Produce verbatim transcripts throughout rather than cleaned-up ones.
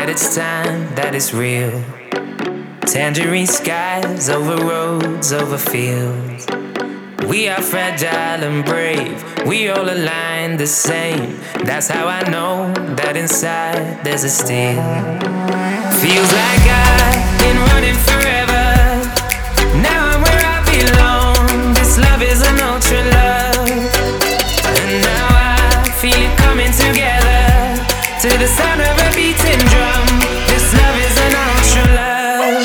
that it's time, that it's real. Tangerine skies over roads, over fields. We are fragile and brave, we all align the same. That's how I know that inside there's a steel. Feels like I've been running forever. Now I'm where I belong. This love is an ultra love. And now I feel it coming together to the sound of a beating drum. This love is an ultra love.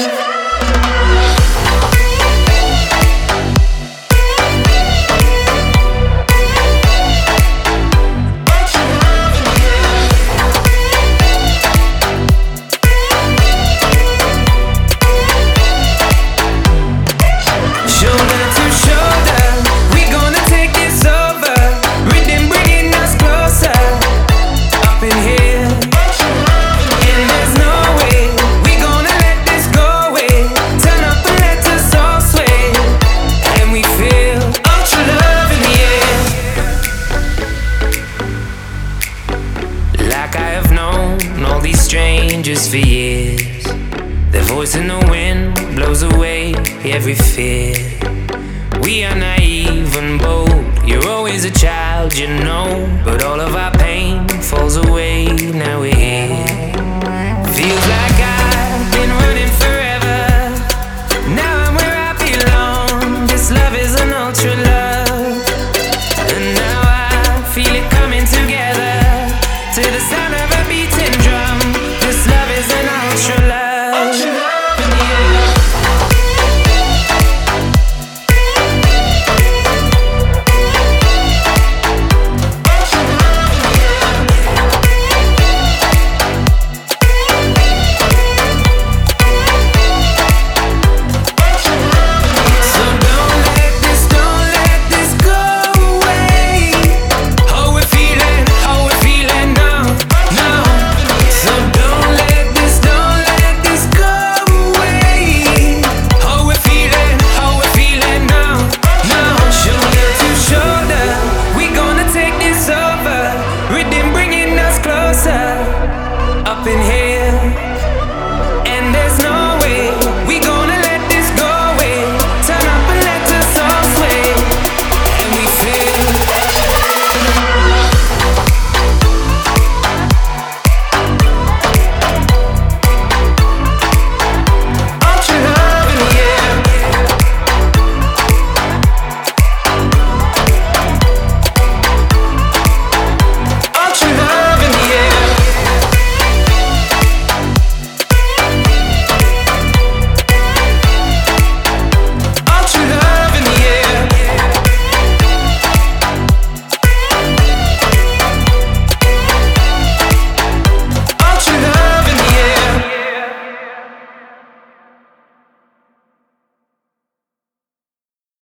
All these strangers for years. Their voice in the wind blows away every fear. We are naive and bold. You're always a child, you know. But all of our pain falls away, now we're here. Feels like